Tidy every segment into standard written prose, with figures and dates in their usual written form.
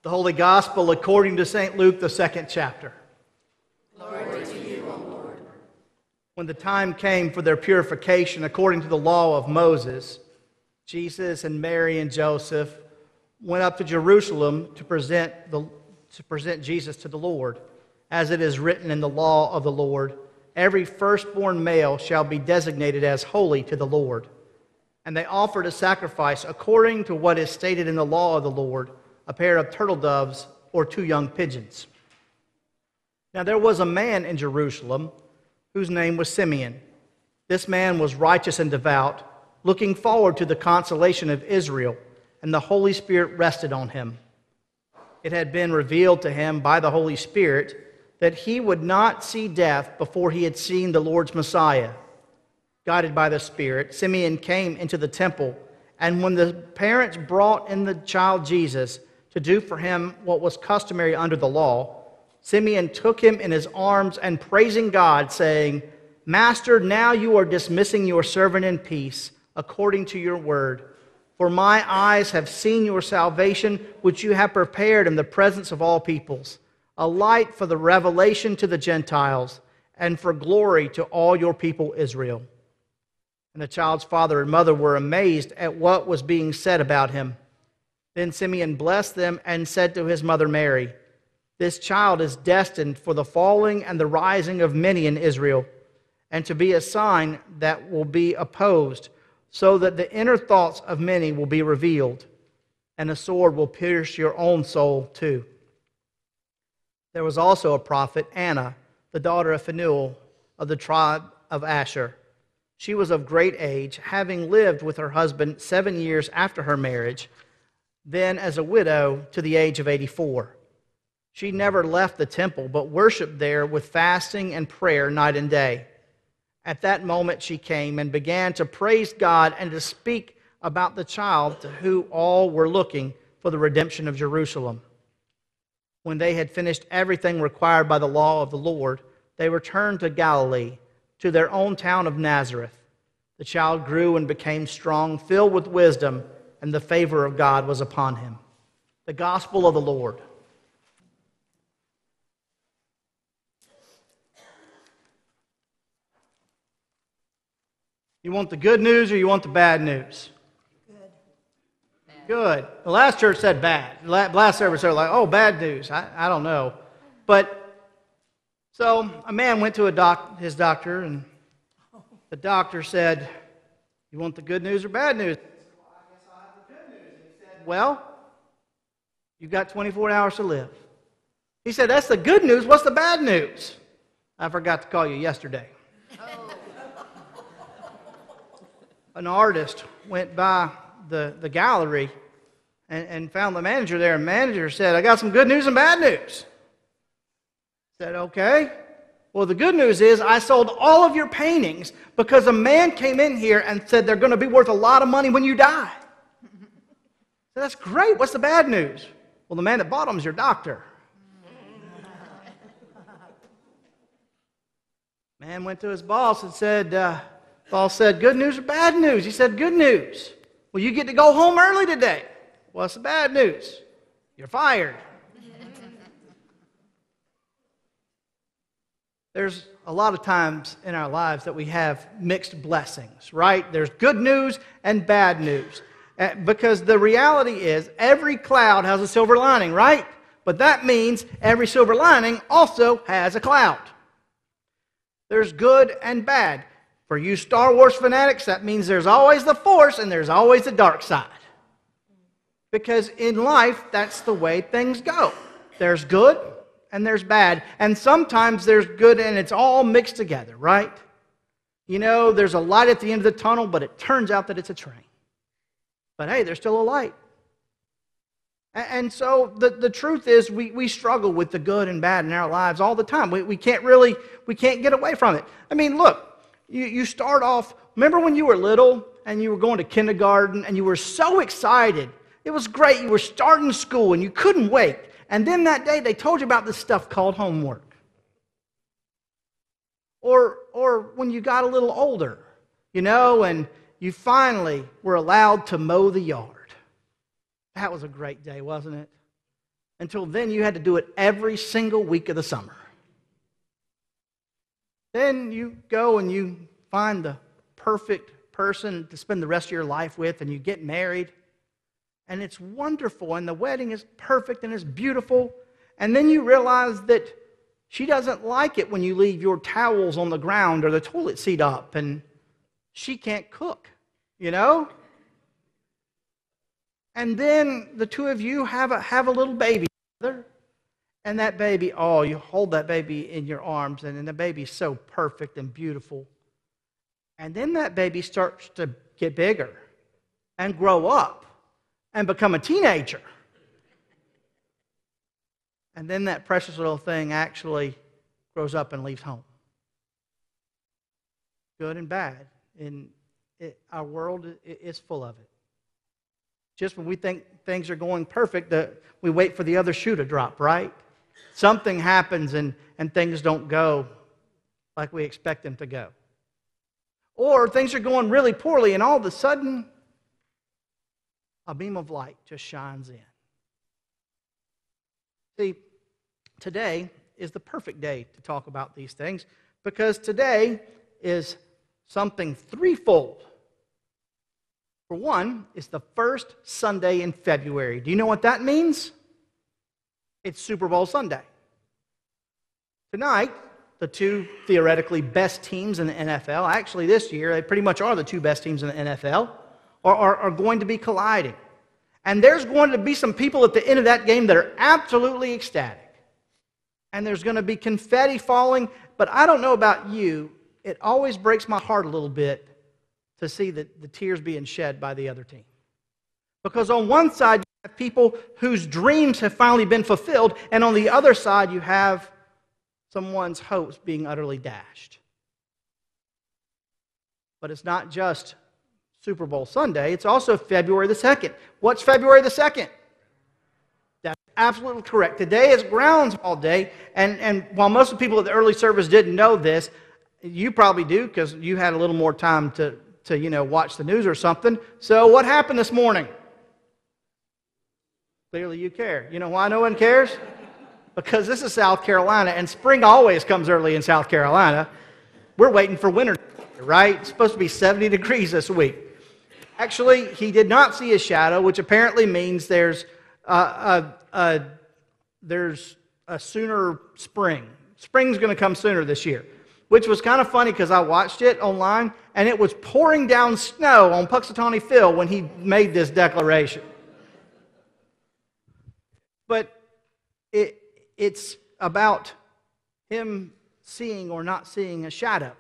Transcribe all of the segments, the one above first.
The Holy Gospel according to St. Luke, the 2nd chapter. Glory to you, O Lord. When the time came for their purification according to the law of Moses, Jesus and Mary and Joseph went up to Jerusalem to present Jesus to the Lord. As it is written in the law of the Lord, every firstborn male shall be designated as holy to the Lord. And they offered a sacrifice according to what is stated in the law of the Lord, a pair of turtle doves or 2 young pigeons. Now there was a man in Jerusalem whose name was Simeon. This man was righteous and devout, looking forward to the consolation of Israel, and the Holy Spirit rested on him. It had been revealed to him by the Holy Spirit that he would not see death before he had seen the Lord's Messiah. Guided by the Spirit, Simeon came into the temple, and when the parents brought in the child Jesus to do for him what was customary under the law, Simeon took him in his arms and praising God, saying, "Master, now you are dismissing your servant in peace, according to your word. For my eyes have seen your salvation, which you have prepared in the presence of all peoples, a light for the revelation to the Gentiles, and for glory to all your people Israel." And the child's father and mother were amazed at what was being said about him. Then Simeon blessed them and said to his mother Mary, "This child is destined for the falling and the rising of many in Israel, and to be a sign that will be opposed, so that the inner thoughts of many will be revealed, and a sword will pierce your own soul too." There was also a prophet, Anna, the daughter of Phanuel of the tribe of Asher. She was of great age, having lived with her husband 7 years after her marriage, then as a widow to the age of 84. She never left the temple, but worshipped there with fasting and prayer night and day. At that moment she came and began to praise God and to speak about the child to whom all were looking for the redemption of Jerusalem. When they had finished everything required by the law of the Lord, they returned to Galilee, to their own town of Nazareth. The child grew and became strong, filled with wisdom, and the favor of God was upon him. The Gospel of the Lord. You want the good news or you want the bad news? Good. The last church said bad. Last service, they were like, "Oh, bad news." I don't know. But, so a man went to his doctor, and the doctor said, "You want the good news or bad news?" He said, "Well, I guess I'll have the good news." And he said, "Well, you've got 24 hours to live." He said, "That's the good news. What's the bad news?" "I forgot to call you yesterday." An artist went by the gallery and found the manager there. And the manager said, "I got some good news and bad news." Said, "Okay. Well, the good news is I sold all of your paintings because a man came in here and said they're going to be worth a lot of money when you die." So that's great. What's the bad news? "Well, the man that bought them is your doctor." Man went to his boss and said, boss said, "Good news or bad news?" He said, "Good news." "Well, you get to go home early today." "What's the bad news?" "You're fired." There's a lot of times in our lives that we have mixed blessings, right? There's good news and bad news. Because the reality is every cloud has a silver lining, right? But that means every silver lining also has a cloud. There's good and bad. For you Star Wars fanatics, that means there's always the Force and there's always the dark side. Because in life, that's the way things go. There's good and there's bad. And sometimes there's good and it's all mixed together, right? You know, there's a light at the end of the tunnel, but it turns out that it's a train. But hey, there's still a light. And so the truth is we struggle with the good and bad in our lives all the time. We can't get away from it. I mean, look, you start off, remember when you were little and you were going to kindergarten and you were so excited. It was great. You were starting school and you couldn't wait. And then that day they told you about this stuff called homework. Or when you got a little older, you know, and you finally were allowed to mow the yard. That was a great day, wasn't it? Until then, you had to do it every single week of the summer. Then you go and you find the perfect person to spend the rest of your life with, and you get married, and it's wonderful, and the wedding is perfect and it's beautiful, and then you realize that she doesn't like it when you leave your towels on the ground or the toilet seat up, and she can't cook, you know? And then the two of you have a little baby together, and that baby, oh, you hold that baby in your arms, and then the baby's so perfect and beautiful. And then that baby starts to get bigger and grow up and become a teenager. And then that precious little thing actually grows up and leaves home. Good and bad. Our world is full of it. Just when we think things are going perfect, we wait for the other shoe to drop, right? Something happens and things don't go like we expect them to go. Or things are going really poorly and all of a sudden, a beam of light just shines in. See, today is the perfect day to talk about these things because today is something threefold. For one, it's the first Sunday in February. Do you know what that means? It's Super Bowl Sunday. Tonight, the two theoretically best teams in the NFL, actually this year, they pretty much are the two best teams in the NFL, are going to be colliding. And there's going to be some people at the end of that game that are absolutely ecstatic. And there's going to be confetti falling, but I don't know about you, it always breaks my heart a little bit to see the tears being shed by the other team. Because on one side, you have people whose dreams have finally been fulfilled, and on the other side, you have someone's hopes being utterly dashed. But it's not just Super Bowl Sunday, it's also February the 2nd. What's February the 2nd? That's absolutely correct. Today is Groundhog Day, and while most of the people at the early service didn't know this, you probably do because you had a little more time to watch the news or something. So what happened this morning? Clearly you care. You know why no one cares? Because this is South Carolina, and spring always comes early in South Carolina. We're waiting for winter, right? It's supposed to be 70 degrees this week. Actually, he did not see a shadow, which apparently means there's a sooner spring. Spring's going to come sooner this year, which was kind of funny because I watched it online, and it was pouring down snow on Puxatawney Phil when he made this declaration. But it's about him seeing or not seeing a shadow.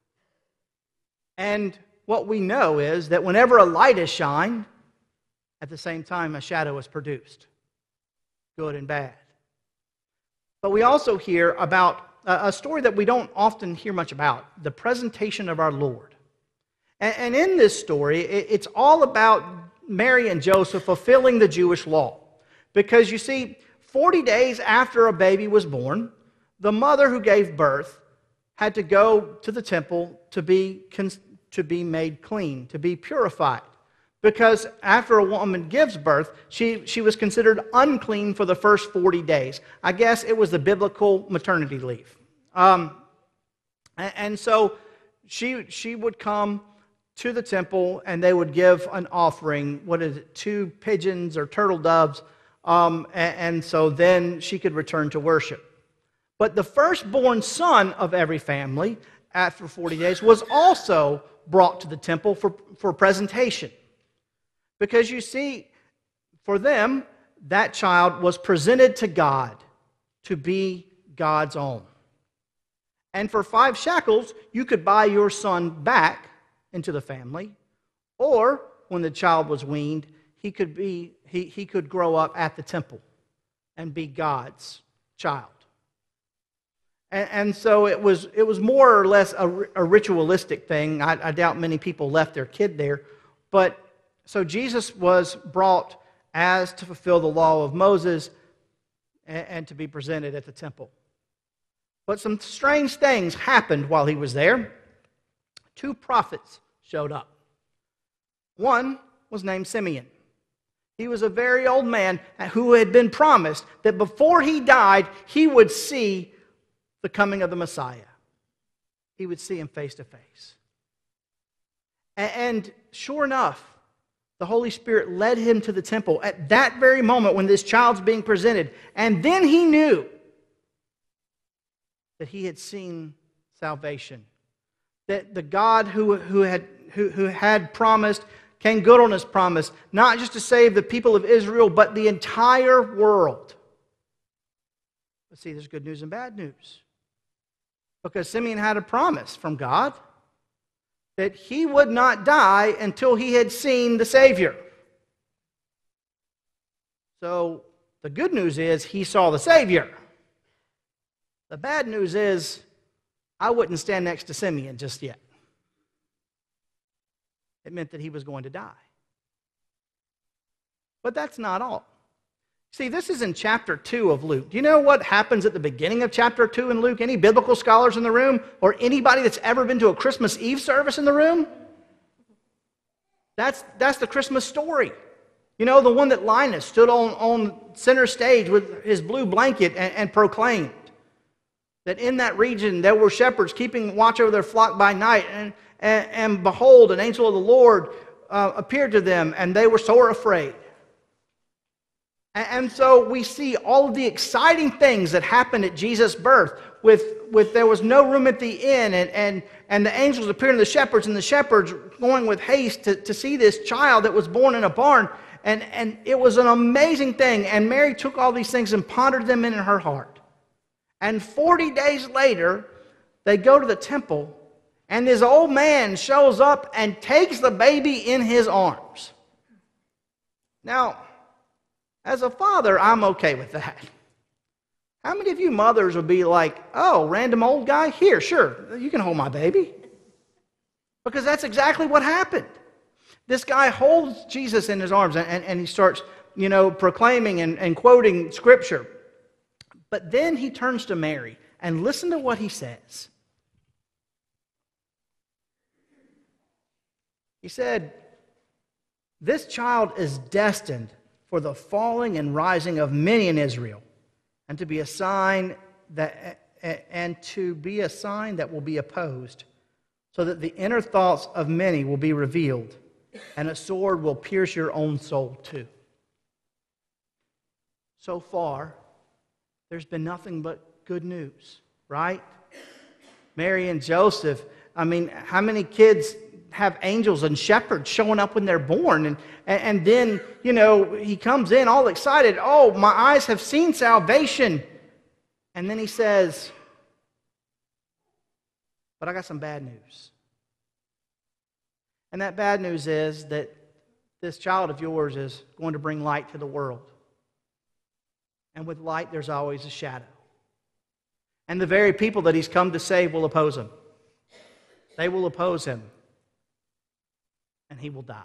And what we know is that whenever a light is shined, at the same time a shadow is produced, good and bad. But we also hear about a story that we don't often hear much about, the presentation of our Lord. And in this story, it's all about Mary and Joseph fulfilling the Jewish law. Because you see, 40 days after a baby was born, the mother who gave birth had to go to the temple to be made clean, to be purified. Because after a woman gives birth, she was considered unclean for the first 40 days. I guess it was the biblical maternity leave. And so she would come to the temple and they would give an offering, 2 pigeons or turtle doves, and so then she could return to worship. But the firstborn son of every family, after 40 days, was also brought to the temple for presentation. Because you see, for them, that child was presented to God to be God's own. And for 5 shekels, you could buy your son back into the family, or when the child was weaned, he could grow up at the temple and be God's child. And so it was more or less a ritualistic thing. I doubt many people left their kid there. But so Jesus was brought as to fulfill the law of Moses and to be presented at the temple. But some strange things happened while he was there. 2 prophets showed up. One was named Simeon. He was a very old man who had been promised that before he died, he would see the coming of the Messiah. He would see him face to face. And sure enough, the Holy Spirit led him to the temple at that very moment when this child's being presented. And then he knew that he had seen salvation. That the God who had promised came good on his promise, not just to save the people of Israel, but the entire world. But see, there's good news and bad news. Because Simeon had a promise from God that he would not die until he had seen the Savior. So the good news is he saw the Savior. The bad news is I wouldn't stand next to Simeon just yet. It meant that he was going to die. But that's not all. See, this is in chapter 2 of Luke. Do you know what happens at the beginning of chapter 2 in Luke? Any biblical scholars in the room? Or anybody that's ever been to a Christmas Eve service in the room? That's the Christmas story. You know, the one that Linus stood on center stage with his blue blanket and proclaimed that in that region there were shepherds keeping watch over their flock by night, and behold, an angel of the Lord appeared to them, and they were sore afraid. And so we see all of the exciting things that happened at Jesus' birth. With there was no room at the inn, and the angels appearing to the shepherds, and the shepherds going with haste to see this child that was born in a barn. And it was an amazing thing. And Mary took all these things and pondered them in her heart. And 40 days later, they go to the temple, and this old man shows up and takes the baby in his arms. Now, as a father, I'm okay with that. How many of you mothers would be like, oh, random old guy? Here, sure, you can hold my baby. Because that's exactly what happened. This guy holds Jesus in his arms, and he starts, proclaiming and quoting Scripture. But then he turns to Mary, and listen to what he says. He said, "This child is destined for the falling and rising of many in Israel, and to be a sign that will be opposed, so that the inner thoughts of many will be revealed, and a sword will pierce your own soul too." So far, there's been nothing but good news, right? Mary and Joseph, how many kids have angels and shepherds showing up when they're born? And then, he comes in all excited. Oh, my eyes have seen salvation. And then he says, but I got some bad news. And that bad news is that this child of yours is going to bring light to the world. And with light, there's always a shadow. And the very people that he's come to save will oppose him. They will oppose him. And he will die.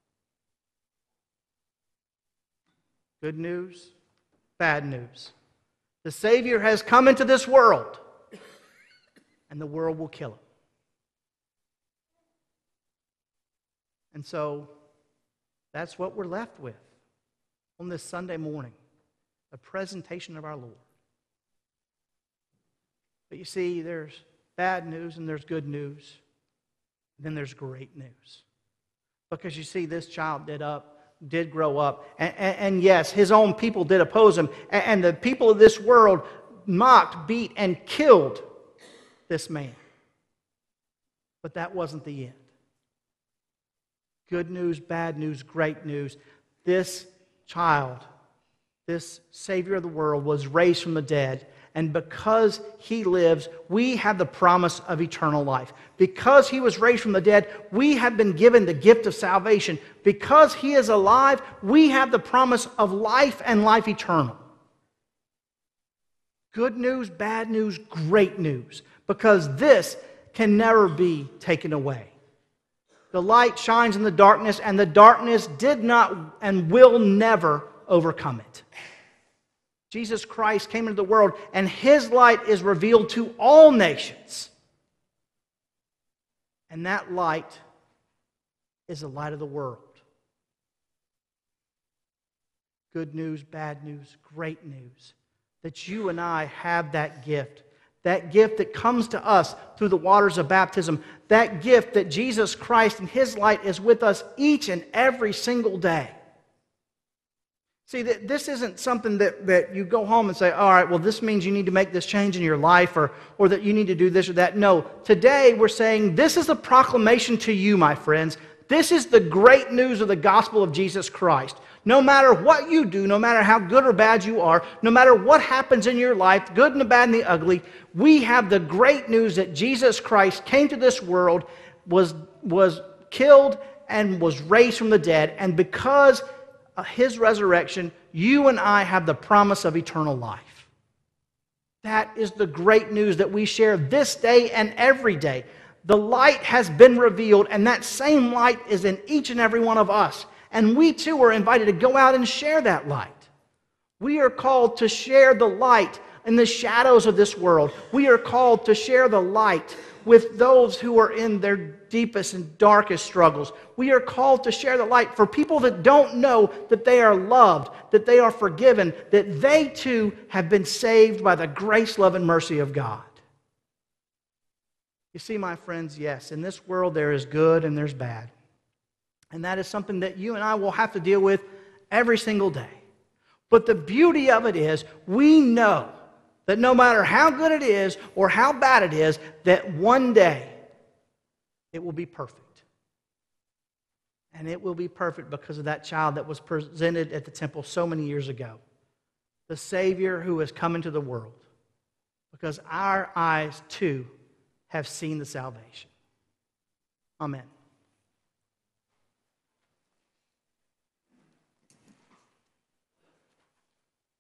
Good news, bad news. The Savior has come into this world, and the world will kill him. And so, that's what we're left with on this Sunday morning, a presentation of our Lord. But you see, there's bad news and there's good news, and then there's great news. Because you see, this child did grow up. And yes, his own people did oppose him. And the people of this world mocked, beat, and killed this man. But that wasn't the end. Good news, bad news, great news. This child, this Savior of the world, was raised from the dead. And because he lives, we have the promise of eternal life. Because he was raised from the dead, we have been given the gift of salvation. Because he is alive, we have the promise of life and life eternal. Good news, bad news, great news. Because this can never be taken away. The light shines in the darkness, and the darkness did not and will never overcome it. Jesus Christ came into the world, and his light is revealed to all nations. And that light is the light of the world. good news, bad news, great news, that you and I have that gift that comes to us through the waters of baptism, that gift that Jesus Christ and His light is with us each and every single day. See, this isn't something that you go home and say, all right, well, this means you need to make this change in your life or that you need to do this or that. No, today we're saying this is a proclamation to you, my friends. This is the great news of the gospel of Jesus Christ. No matter what you do, no matter how good or bad you are, no matter what happens in your life, the good and the bad and the ugly, we have the great news that Jesus Christ came to this world, was killed, and was raised from the dead. And because of His resurrection, you and I have the promise of eternal life. That is the great news that we share this day and every day. The light has been revealed, and that same light is in each and every one of us. And we too are invited to go out and share that light. We are called to share the light in the shadows of this world. We are called to share the light with those who are in their deepest and darkest struggles. We are called to share the light for people that don't know that they are loved, that they are forgiven, that they too have been saved by the grace, love, and mercy of God. You see, my friends, yes, in this world there is good and there's bad. And that is something that you and I will have to deal with every single day. But the beauty of it is we know that no matter how good it is or how bad it is, that one day it will be perfect. And it will be perfect because of that child that was presented at the temple so many years ago. The Savior who has come into the world. Because our eyes too have seen the salvation. Amen.